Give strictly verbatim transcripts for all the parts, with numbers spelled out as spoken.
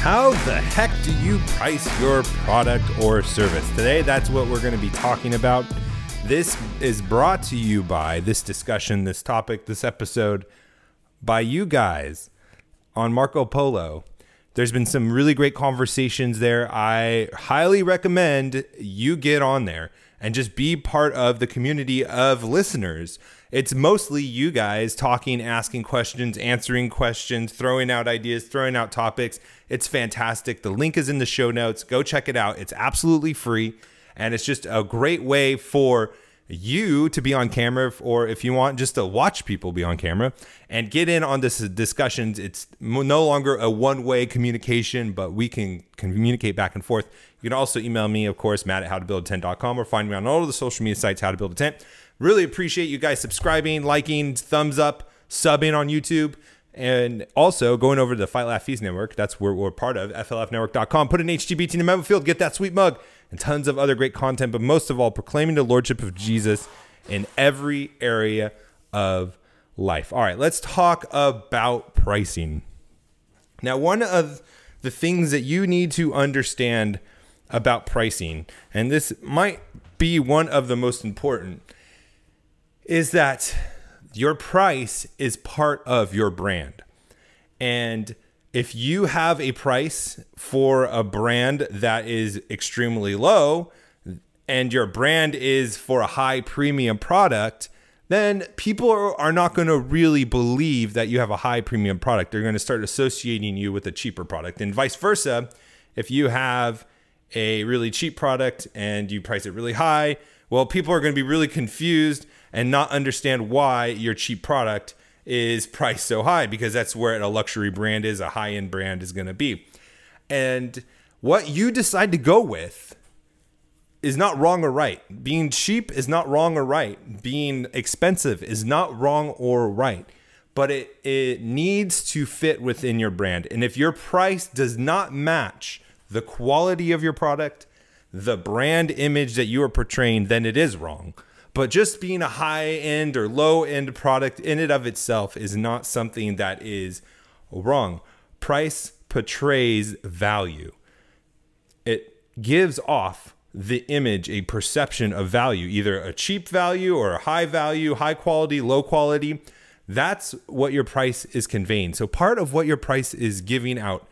How the heck do you price your product or service? Today, that's what we're going to be talking about. This is brought to you by this discussion, this topic, this episode by you guys on Marco Polo. There's been some really great conversations there. I highly recommend you get on there and just be part of the community of listeners. It's mostly you guys talking, asking questions, answering questions, throwing out ideas, throwing out topics. It's fantastic. The link is in the show notes. Go check it out. It's absolutely free. And it's just a great way for you to be on camera, or if you want just to watch people be on camera and get in on this discussions. It's no longer a one-way communication, but we can communicate back and forth. You can also email me, of course, Matt at how to build a tent dot com, or find me on all of the social media sites, How to Build a Tent. Really appreciate you guys subscribing, liking, thumbs up, subbing on YouTube, and also going over to the Fight Laugh Feast Network. That's where we're part of, F L F network dot com. Put an H T B T in the memo field, get that sweet mug, and tons of other great content. But most of all, proclaiming the Lordship of Jesus in every area of life. All right, let's talk about pricing. Now, one of the things that you need to understand about pricing, and this might be one of the most important, is that your price is part of your brand. And if you have a price for a brand that is extremely low and your brand is for a high premium product, then people are, are not going to really believe that you have a high premium product. They're going to start associating you with a cheaper product, and vice versa. If you have a really cheap product and you price it really high, well, people are going to be really confused and not understand why your cheap product is priced so high, because that's where a luxury brand is, a high-end brand is going to be. And what you decide to go with is not wrong or right. Being cheap is not wrong or right. Being expensive is not wrong or right. But it, it needs to fit within your brand. And if your price does not match the quality of your product, the brand image that you are portraying, then it is wrong. But just being a high-end or low-end product in and of itself is not something that is wrong. Price portrays value. It gives off the image, a perception of value, either a cheap value or a high value, high quality, low quality. That's what your price is conveying. So part of what your price is giving out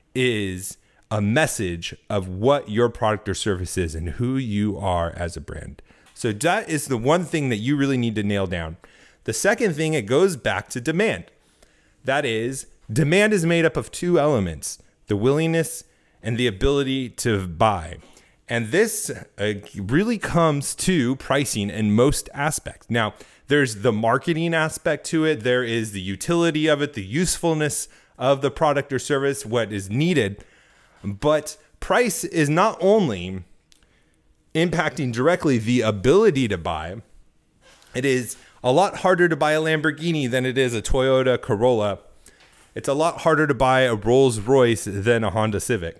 is a message of what your product or service is and who you are as a brand. So that is the one thing that you really need to nail down. The second thing, it goes back to demand. That is, demand is made up of two elements, the willingness and the ability to buy. And this uh, really comes to pricing in most aspects. Now, there's the marketing aspect to it. There is the utility of it, the usefulness of the product or service, what is needed. But price is not only impacting directly the ability to buy. It is a lot harder to buy a Lamborghini than it is a Toyota Corolla. It's a lot harder to buy a Rolls Royce than a Honda Civic.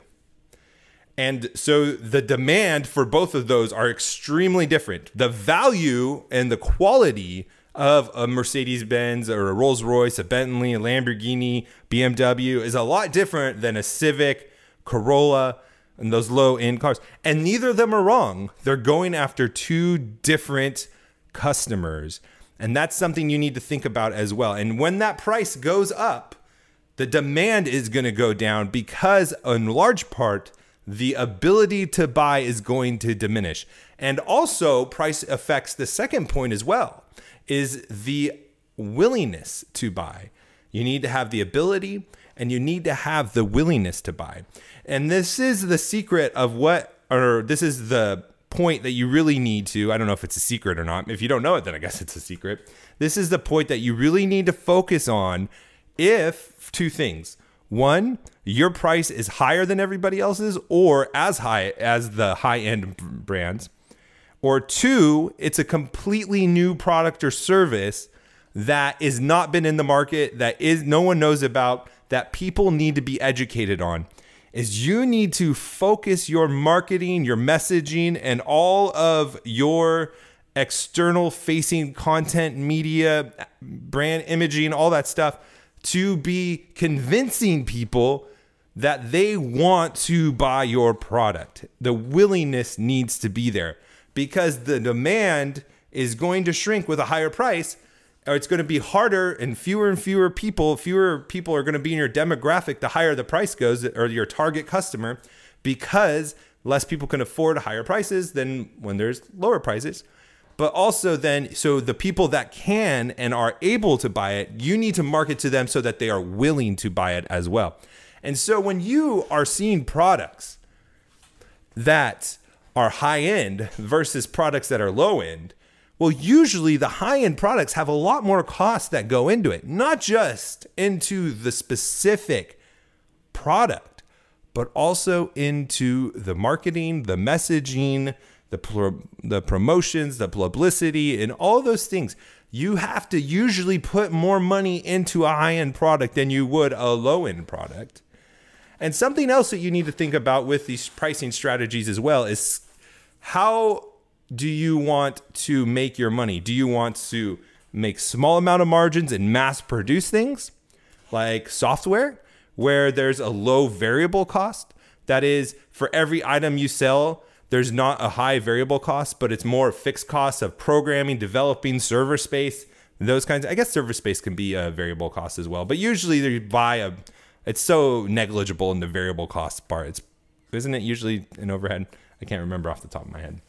And so the demand for both of those are extremely different. The value and the quality of a Mercedes-Benz or a Rolls Royce, a Bentley, a Lamborghini, B M W is a lot different than a Civic, Corolla, and those low-end cars. And neither of them are wrong. They're going after two different customers. And that's something you need to think about as well. And when that price goes up, the demand is going to go down because, in large part, the ability to buy is going to diminish. And also, price affects the second point as well, is the willingness to buy. You need to have the ability and you need to have the willingness to buy. And this is the secret of what, or this is the point that you really need to, I don't know if it's a secret or not. If you don't know it, then I guess it's a secret. This is the point that you really need to focus on if two things. One, your price is higher than everybody else's or as high as the high-end brands. Or two, it's a completely new product or service that is not been in the market, that is no one knows about, that people need to be educated on. Is you need to focus your marketing, your messaging, and all of your external facing content, media, brand imaging, all that stuff to be convincing people that they want to buy your product. The willingness needs to be there because the demand is going to shrink with a higher price, or it's going to be harder and fewer and fewer people, fewer people are going to be in your demographic the higher the price goes, or your target customer, because less people can afford higher prices than when there's lower prices. But also then, so the people that can and are able to buy it, you need to market to them so that they are willing to buy it as well. And so when you are seeing products that are high end versus products that are low end, well, usually the high end products have a lot more costs that go into it, not just into the specific product, but also into the marketing, the messaging, the pro- the promotions, the publicity, and all those things. You have to usually put more money into a high-end product than you would a low-end product. And something else that you need to think about with these pricing strategies as well is how do you want to make your money? Do you want to make small amount of margins and mass produce things like software where there's a low variable cost? That is, for every item you sell, there's not a high variable cost, but it's more fixed costs of programming, developing, server space, those kinds of, I guess server space can be a variable cost as well, but usually you buy a, it's so negligible in the variable cost part. It's, isn't it usually an overhead? I can't remember off the top of my head.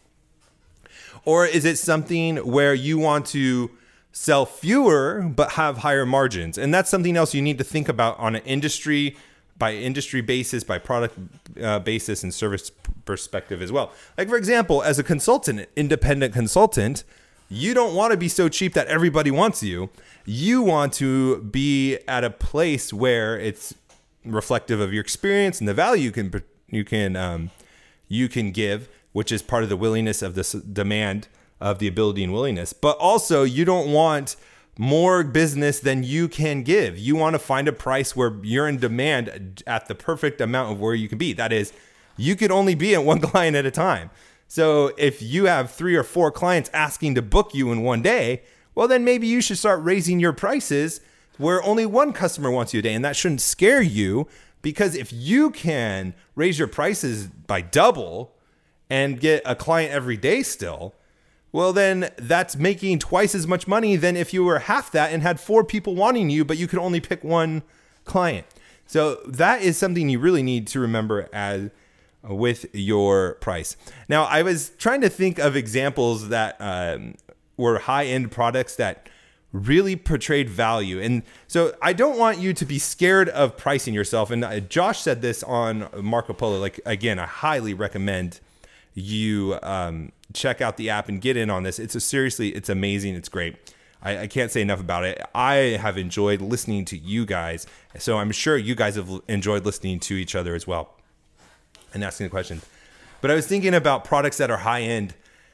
Or is it something where you want to sell fewer, but have higher margins? And that's something else you need to think about on an industry by industry basis, by product uh, basis, and service perspective as well. Like, for example, as a consultant, independent consultant, you don't want to be so cheap that everybody wants you. You want to be at a place where it's reflective of your experience and the value you can you can um, you can give, which is part of the willingness of this demand of the ability and willingness. But also, you don't want more business than you can give. You want to find a price where you're in demand at the perfect amount of where you can be. That is, you could only be at one client at a time. So if you have three or four clients asking to book you in one day, well, then maybe you should start raising your prices where only one customer wants you a day. And that shouldn't scare you, because if you can raise your prices by double and get a client every day still, well, then that's making twice as much money than if you were half that and had four people wanting you, but you could only pick one client. So that is something you really need to remember as with your price. Now, I was trying to think of examples that um, were high-end products that really portrayed value. And so I don't want you to be scared of pricing yourself. And uh, Josh said this on Marco Polo. Like, again, I highly recommend you um, check out the app and get in on this. It's a, seriously, it's amazing. It's great. I, I can't say enough about it. I have enjoyed listening to you guys. So I'm sure you guys have enjoyed listening to each other as well and asking the questions. But I was thinking about products that are high end,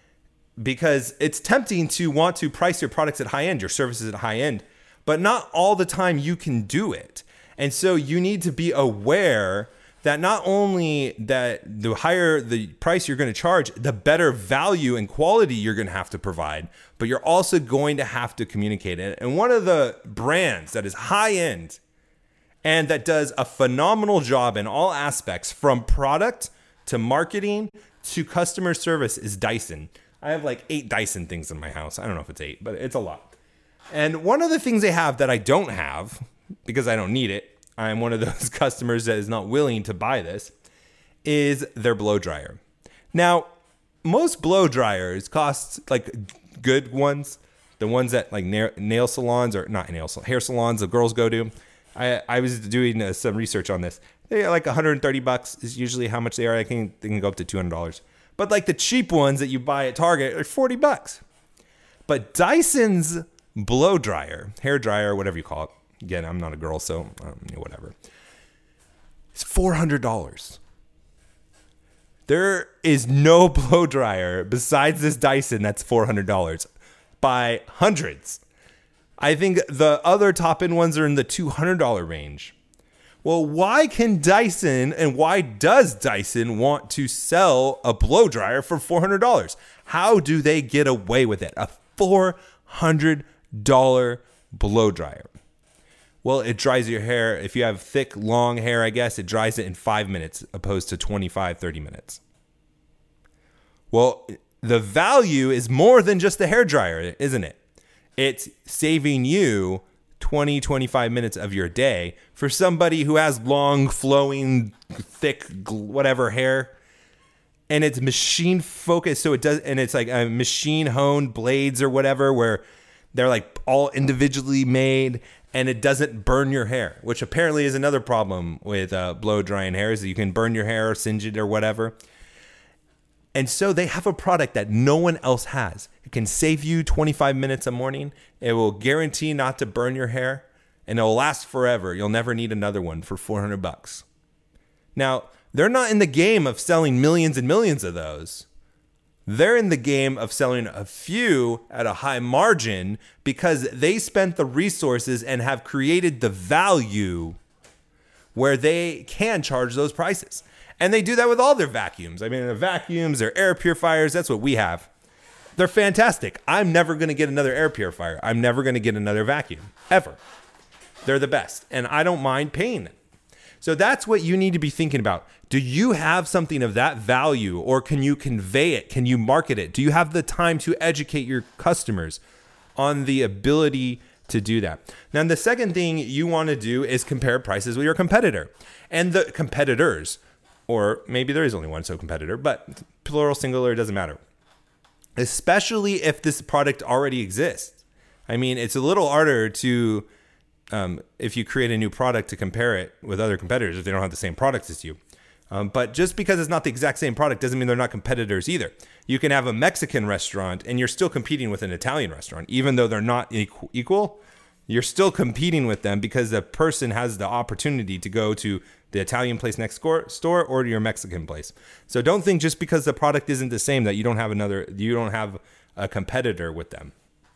because it's tempting to want to price your products at high end, your services at high end, but not all the time you can do it. And so you need to be aware that not only that the higher the price you're going to charge, the better value and quality you're going to have to provide, but you're also going to have to communicate it. And one of the brands that is high end and that does a phenomenal job in all aspects, from product to marketing to customer service, is Dyson. I have like eight Dyson things in my house. I don't know if it's eight, but it's a lot. And one of the things they have that I don't have, because I don't need it, I'm one of those customers that is not willing to buy this, is their blow dryer. Now, most blow dryers cost, like good ones, the ones that like nail salons, or not nail salons, hair salons the girls go to. I, I was doing uh, some research on this. They're like one hundred thirty bucks is usually how much they are. I think they can go up to two hundred dollars. But like the cheap ones that you buy at Target are forty bucks. But Dyson's blow dryer, hair dryer, whatever you call it. Again, I'm not a girl, so um, whatever. It's four hundred dollars. There is no blow dryer besides this Dyson that's four hundred dollars by hundreds. I think the other top end ones are in the two hundred dollars range. Well, why can Dyson, and why does Dyson want to sell a blow dryer for four hundred dollars? How do they get away with it? A four hundred dollars blow dryer. Well, it dries your hair. If you have thick, long hair, I guess, it dries it in five minutes opposed to twenty-five, thirty minutes. Well, the value is more than just the hair dryer, isn't it? It's saving you twenty, twenty-five minutes of your day for somebody who has long, flowing, thick, whatever hair. And it's machine focused. So it does, and it's like a machine honed blades or whatever, where they're like all individually made, and it doesn't burn your hair, which apparently is another problem with uh, blow drying hair, is that you can burn your hair or singe it or whatever. And so they have a product that no one else has. It can save you twenty-five minutes a morning. It will guarantee not to burn your hair, and it will last forever. You'll never need another one for four hundred bucks. Now, they're not in the game of selling millions and millions of those. They're in the game of selling a few at a high margin because they spent the resources and have created the value where they can charge those prices. And they do that with all their vacuums. I mean, the vacuums, their air purifiers, that's what we have. They're fantastic. I'm never going to get another air purifier. I'm never going to get another vacuum, ever. They're the best, and I don't mind paying them. So that's what you need to be thinking about. Do you have something of that value, or can you convey it? Can you market it? Do you have the time to educate your customers on the ability to do that? Now, the second thing you want to do is compare prices with your competitor and the competitors, or maybe there is only one so competitor, but plural, singular, it doesn't matter. Especially if this product already exists. I mean, it's a little harder to, um, if you create a new product, to compare it with other competitors if they don't have the same products as you. Um, but just because it's not the exact same product doesn't mean they're not competitors either. You can have a Mexican restaurant and you're still competing with an Italian restaurant. Even though they're not equal, you're still competing with them because the person has the opportunity to go to the Italian place next store or to your Mexican place. So don't think just because the product isn't the same that you don't have another, you don't have a competitor with them.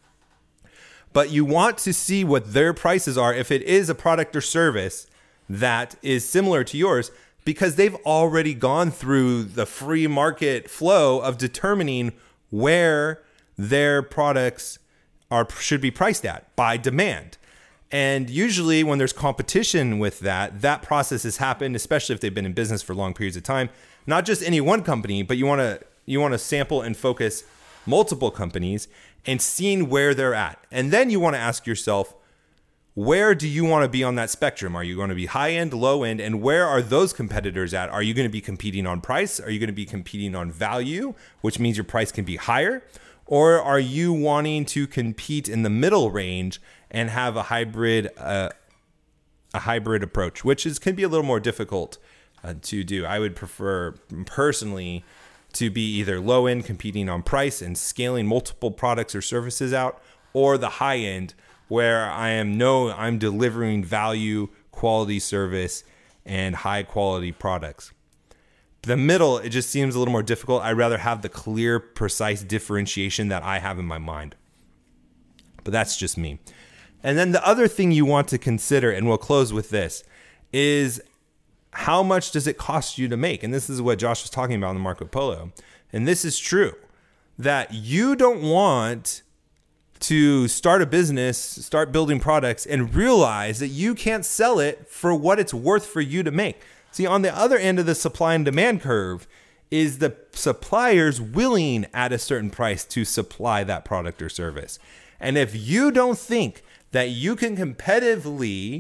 But you want to see what their prices are if it is a product or service that is similar to yours, because they've already gone through the free market flow of determining where their products are should be priced at by demand. And usually when there's competition with that, that process has happened, especially if they've been in business for long periods of time. Not just any one company, but you want to you want to sample and focus multiple companies and seeing where they're at. And then you want to ask yourself, where do you want to be on that spectrum? Are you going to be high end, low end, and where are those competitors at? Are you going to be competing on price? Are you going to be competing on value, which means your price can be higher? Or are you wanting to compete in the middle range and have a hybrid uh, a hybrid approach, which is can be a little more difficult uh, to do? I would prefer personally to be either low end, competing on price and scaling multiple products or services out, or the high end, where I am no, I'm delivering value, quality service, and high quality products. The middle, it just seems a little more difficult. I'd rather have the clear, precise differentiation that I have in my mind. But that's just me. And then the other thing you want to consider, and we'll close with this, is how much does it cost you to make? And this is what Josh was talking about in the Marco Polo. And this is true, that you don't want to start a business, start building products, and realize that you can't sell it for what it's worth for you to make. See, on the other end of the supply and demand curve is the suppliers willing at a certain price to supply that product or service. And if you don't think that you can competitively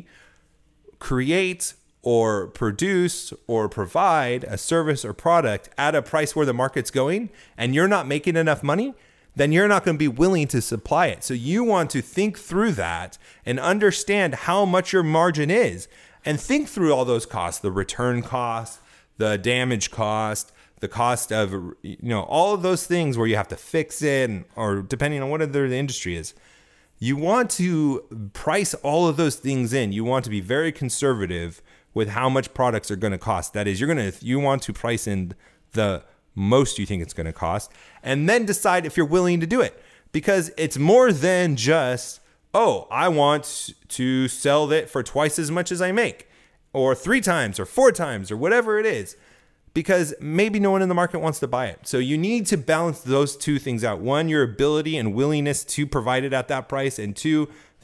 create or produce or provide a service or product at a price where the market's going, and you're not making enough money, then you're not going to be willing to supply it. So you want to think through that and understand how much your margin is, and think through all those costs, the return cost, the damage cost, the cost of, you know, all of those things where you have to fix it, and, or depending on what other the industry is. You want to price all of those things in. You want to be very conservative with how much products are going to cost. That is, you're going to, you want to price in the most you think it's going to cost, and then decide if you're willing to do it, because it's more than just, oh, I want to sell it for twice as much as I make, or three times or four times or whatever it is, because maybe no one in the market wants to buy it. So you need to balance those two things out. One, your ability and willingness to provide it at that price, and two,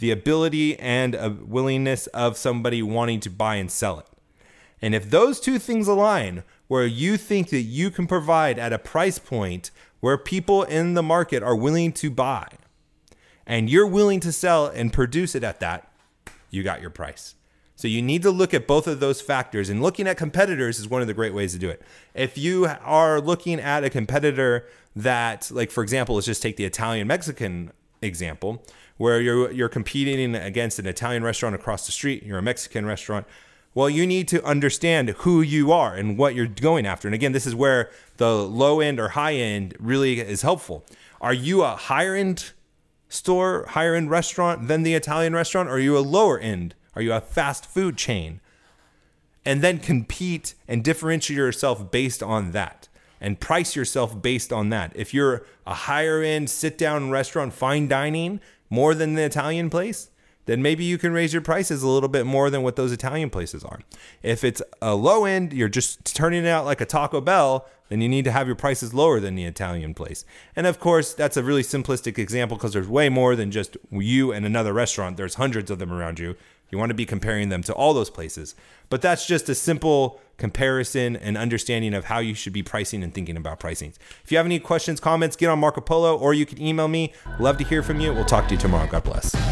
the ability and a willingness of somebody wanting to buy and sell it. And if those two things align, where you think that you can provide at a price point where people in the market are willing to buy, and you're willing to sell and produce it at that, you got your price. So you need to look at both of those factors, and looking at competitors is one of the great ways to do it. If you are looking at a competitor that, like, for example, let's just take the Italian-Mexican example, where you're you're competing against an Italian restaurant across the street, you're a Mexican restaurant. Well, you need to understand who you are and what you're going after. And again, this is where the low end or high end really is helpful. Are you a higher end store, higher end restaurant than the Italian restaurant? Or are you a lower end? Are you a fast food chain? And then compete and differentiate yourself based on that and price yourself based on that. If you're a higher end sit down restaurant, fine dining, more than the Italian place, then maybe you can raise your prices a little bit more than what those Italian places are. If it's a low end, you're just turning it out like a Taco Bell, then you need to have your prices lower than the Italian place. And of course, that's a really simplistic example because there's way more than just you and another restaurant. There's hundreds of them around you. You want to be comparing them to all those places. But that's just a simple comparison and understanding of how you should be pricing and thinking about pricing. If you have any questions, comments, get on Marco Polo, or you can email me. Love to hear from you. We'll talk to you tomorrow. God bless.